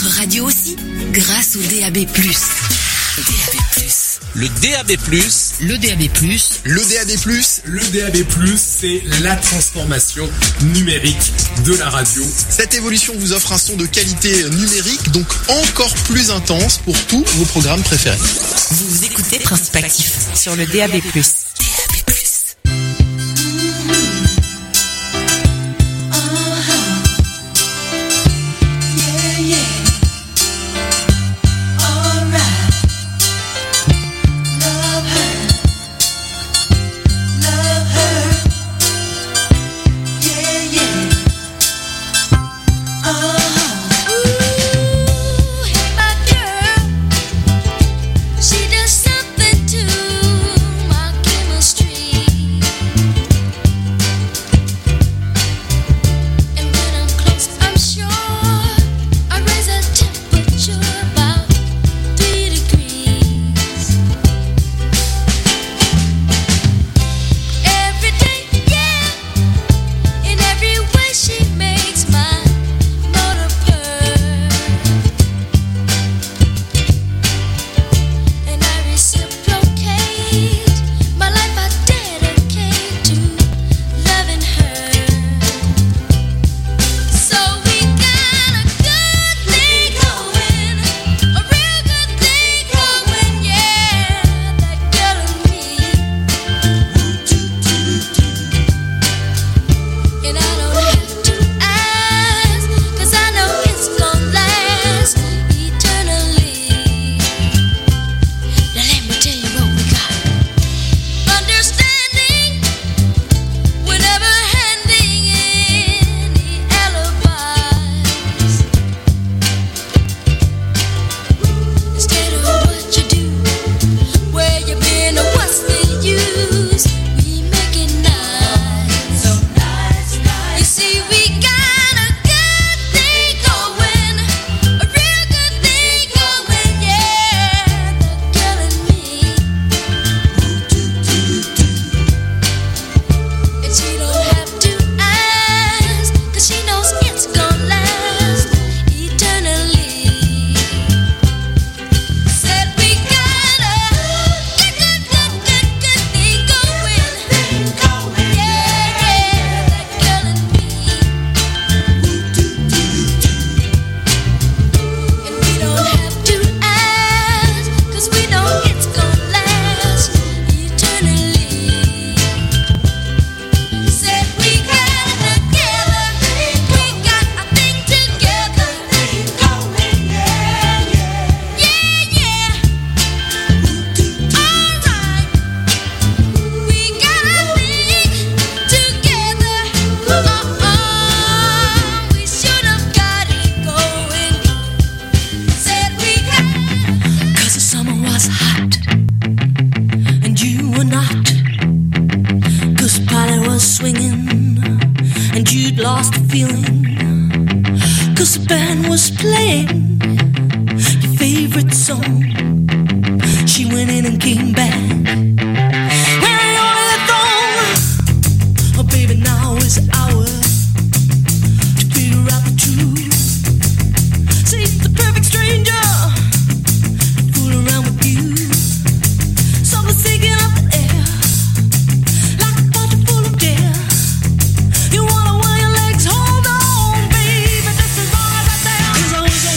Votre radio aussi, grâce au DAB+. DAB+. Le DAB+, le DAB+, le DAB+, le DAB+, c'est la transformation numérique de la radio. Cette évolution vous offre un son de qualité numérique, donc encore plus intense pour tous vos programmes préférés. Vous écoutez Principe Actif sur le DAB+.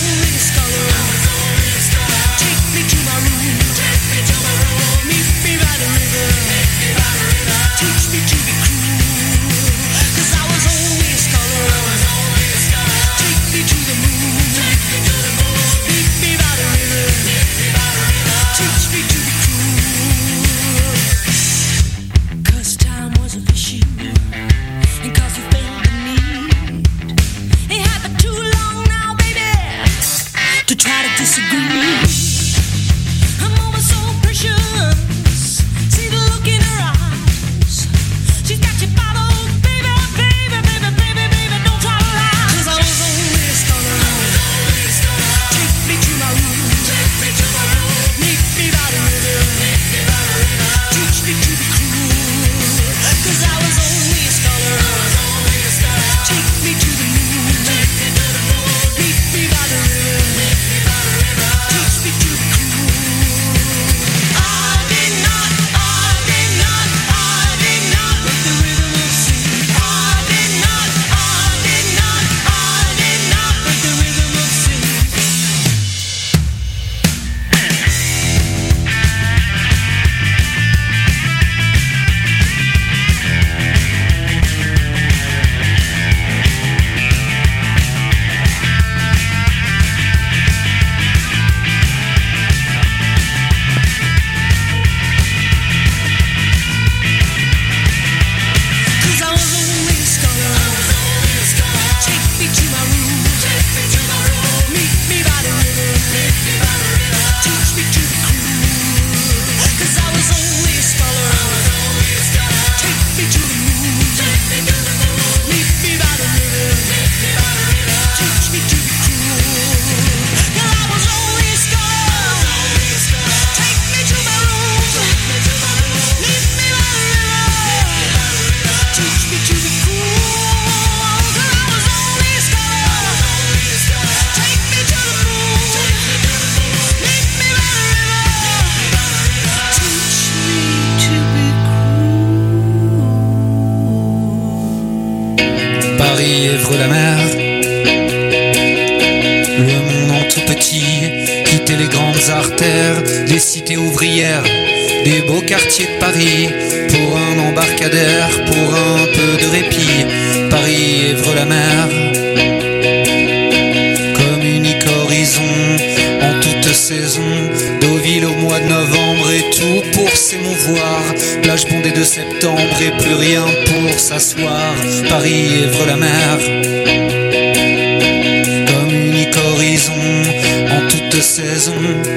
Take me to my room. veut la mer. Le monde en tout petit, quitter les grandes artères, les cités ouvrières, des beaux quartiers de Paris, pour un embarcadère, pour un peu de répit. Paris, Évreux-la-Mer, comme unique horizon en toute saison. Deauville au mois de novembre et tout pour s'émouvoir. Plage bondée de septembre et plus rien pour s'asseoir. Paris, Évreux-la-Mer, comme unique horizon en toute saison.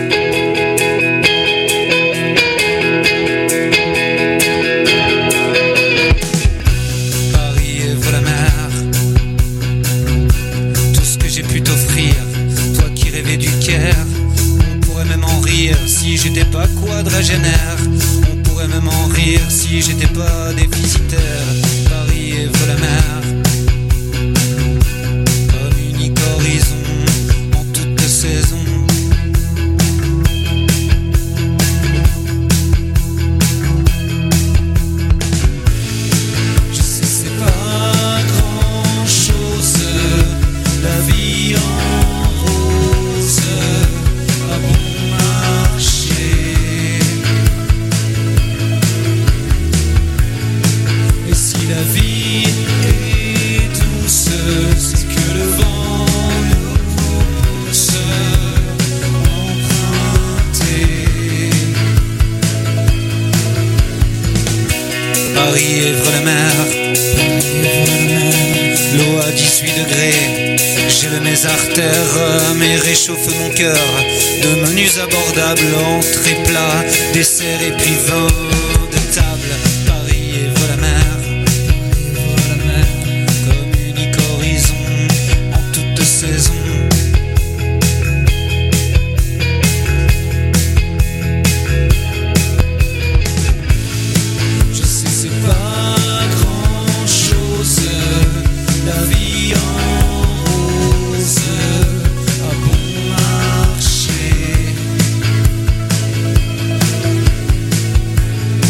Si j'étais pas quadragénaire, on pourrait même en rire si j'étais pas déficitaire. Paris, Évreux-la-Mer, comme unique horizon en toute saison. Je sais c'est pas grand chose, la vie en rose, à bon marché. Et si la vie est douce, c'est que le vent nous pousse emprunter. Paris, Évreux-la-Mer, l'eau à 18 degrés. Gèle mes artères, mais réchauffe mon cœur. De menus abordables, entrée plat, dessert et puis vin de table. Paris, Évreux-la-Mer, comme unique horizon en toute saison. Je sais c'est pas grand chose, la vie en rose, à bon marché.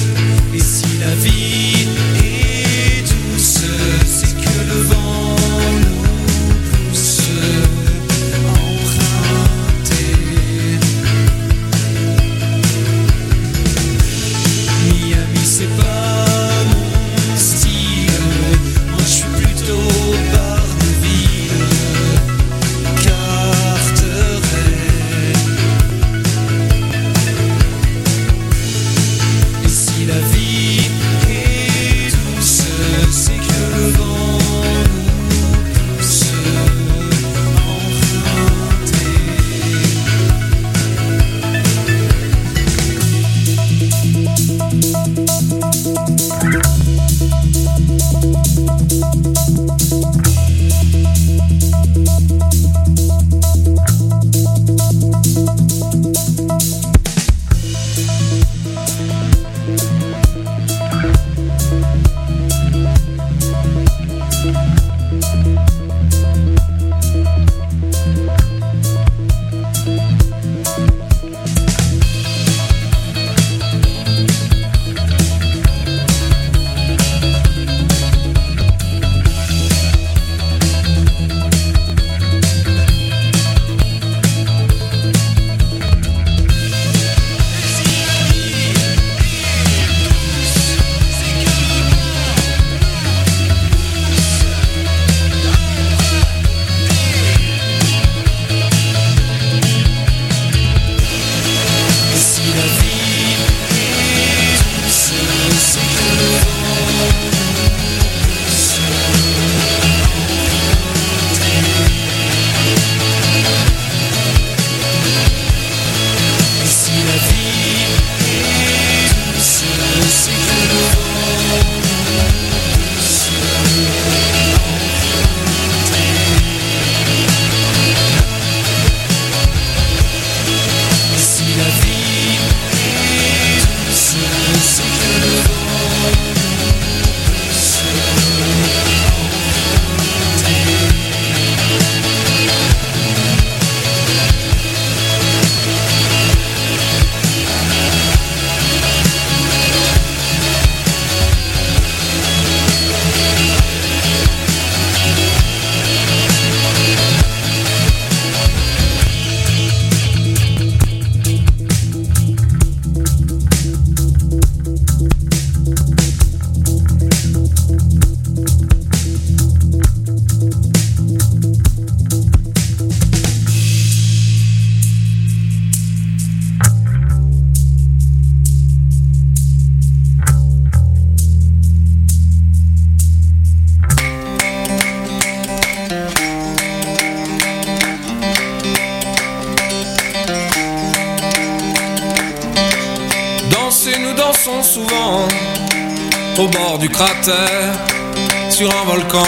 dansons souvent au bord du cratère, sur un volcan.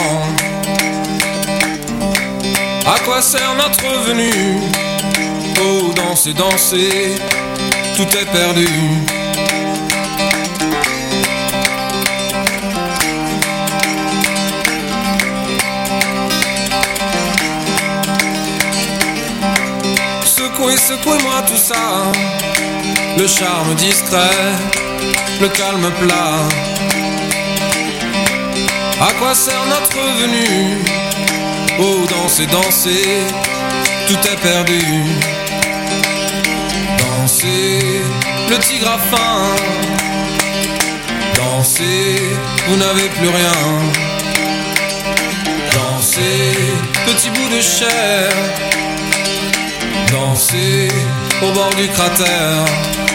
À quoi sert notre venue? Oh, danser, danser, tout est perdu. Secouez, secouez-moi tout ça, le charme discret, le calme plat. À quoi sert notre venue? Oh, danser, danser, tout est perdu. Dansez, le tigre a faim. Dansez, vous n'avez plus rien. Dansez, petit bout de chair. Dansez, au bord du cratère.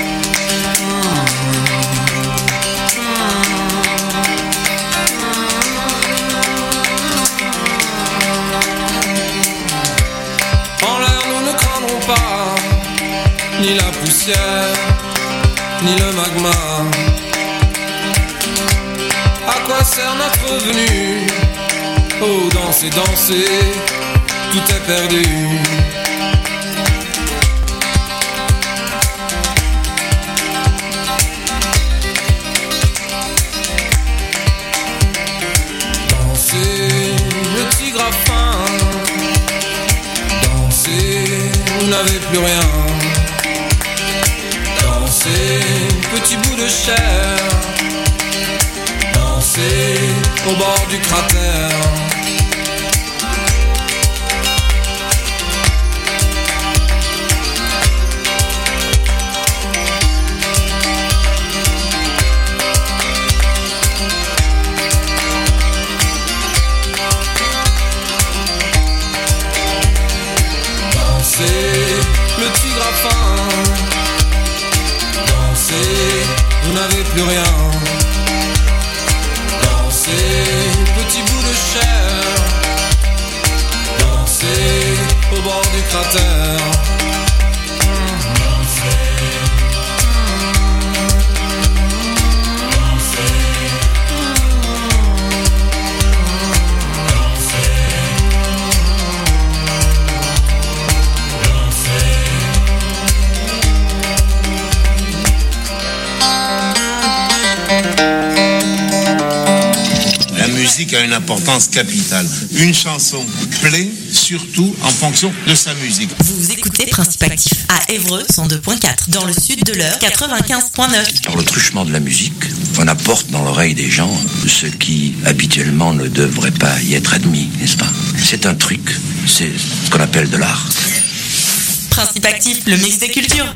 Ni la poussière, ni le magma. À quoi sert notre venue? Oh, danser, danser, tout est perdu. Dansez, le tigre a faim. Dansez, vous n'avez plus rien. Dansez, petit bout de chair. Dansez, au bord du cratère. Dansez, le tigre a faim. Vous n'avez plus rien. Dansez, petit bout de chair. Dansez, au bord du cratère. La musique a une importance capitale. Une chanson plaît surtout en fonction de sa musique. Vous écoutez Principe Actif à Évreux 102.4, dans le sud de l'Eure 95.9. Par le truchement de la musique, on apporte dans l'oreille des gens ce qui habituellement ne devrait pas y être admis, n'est-ce pas? C'est un truc, c'est ce qu'on appelle de l'art. Principe Actif, le mix des cultures.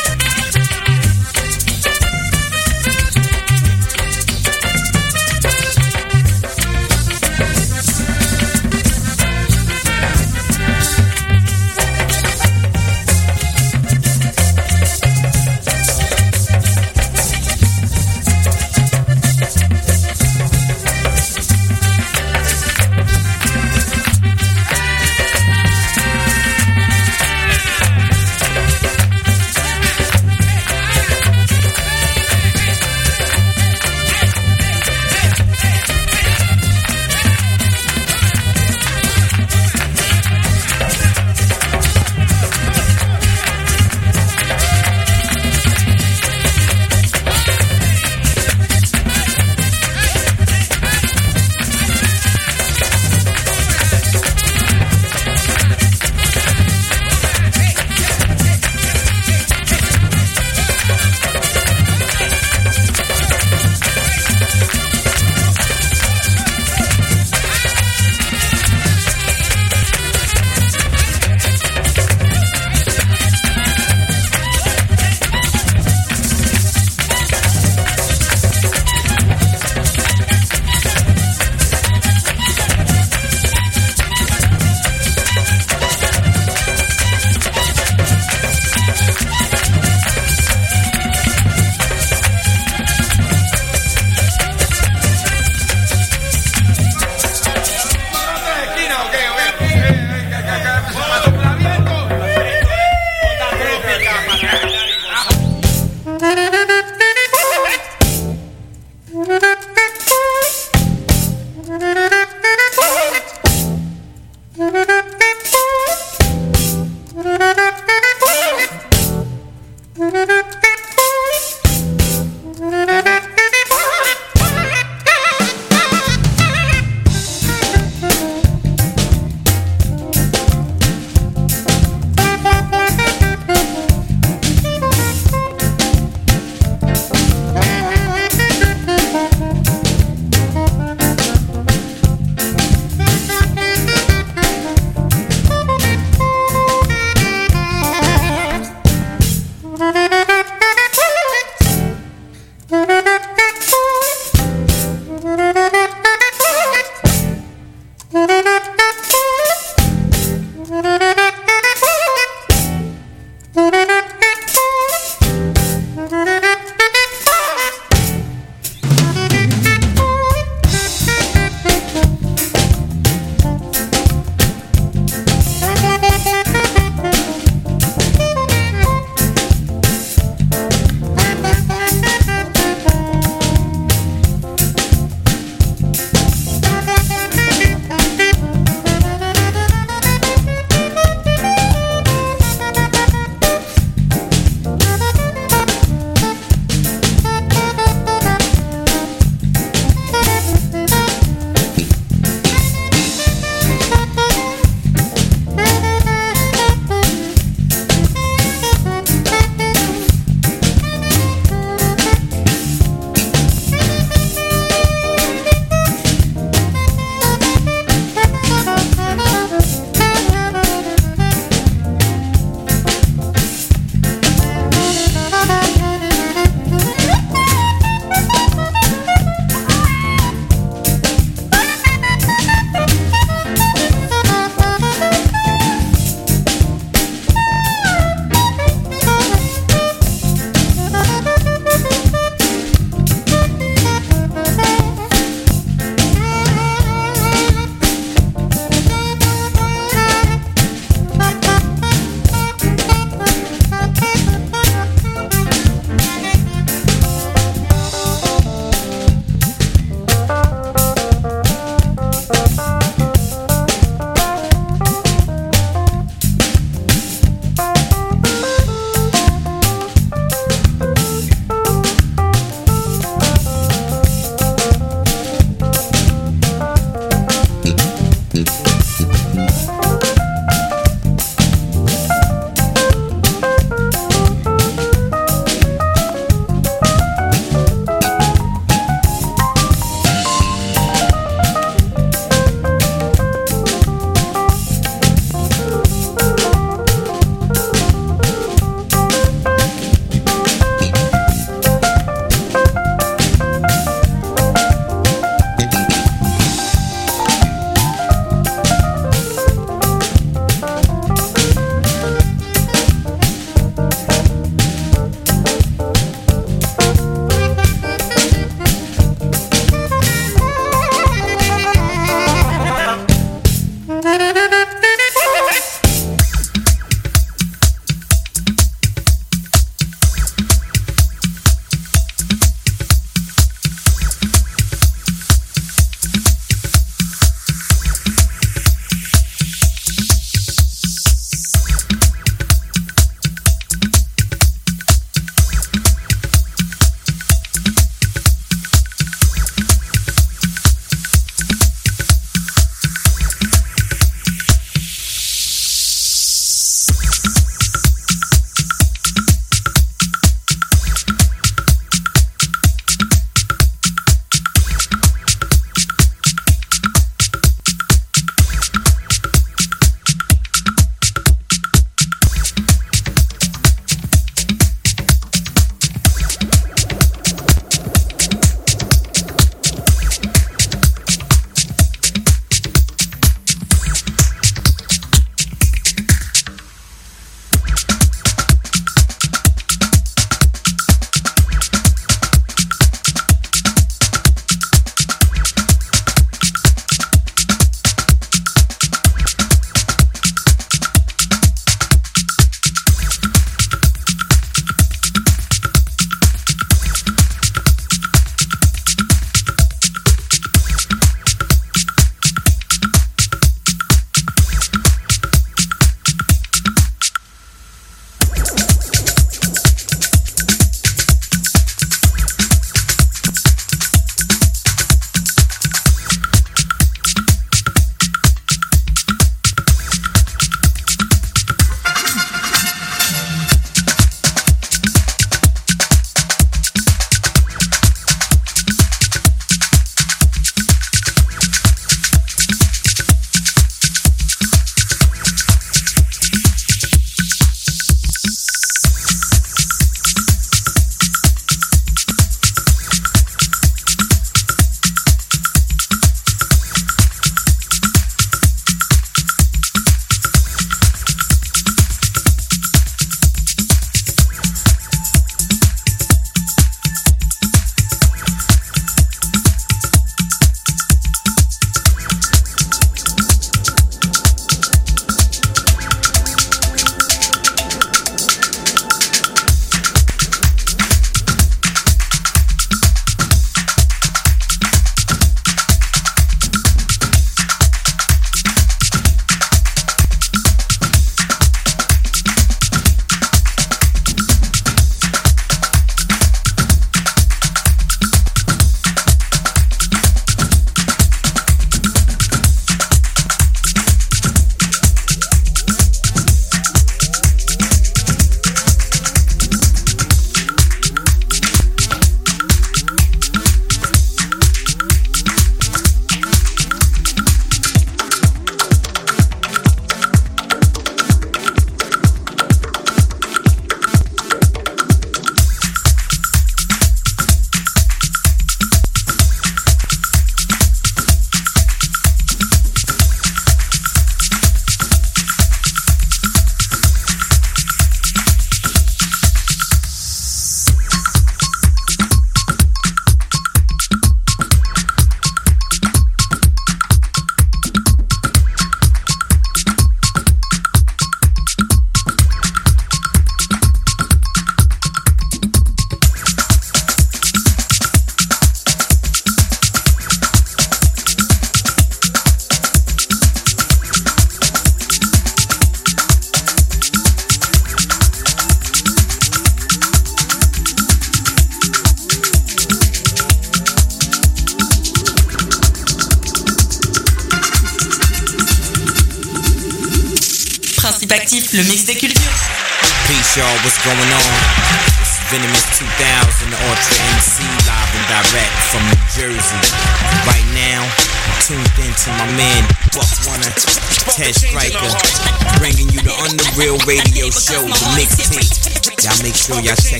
Participe actif, le mix des cultures. Peace y'all, what's going on? It's Venomous 2000, the Ultra MC, live and direct from New Jersey. Right now, tuned into my man, Buck Warner, Ted Striker, bringing you the Underreal Radio Show, the mixtape. Y'all make sure y'all check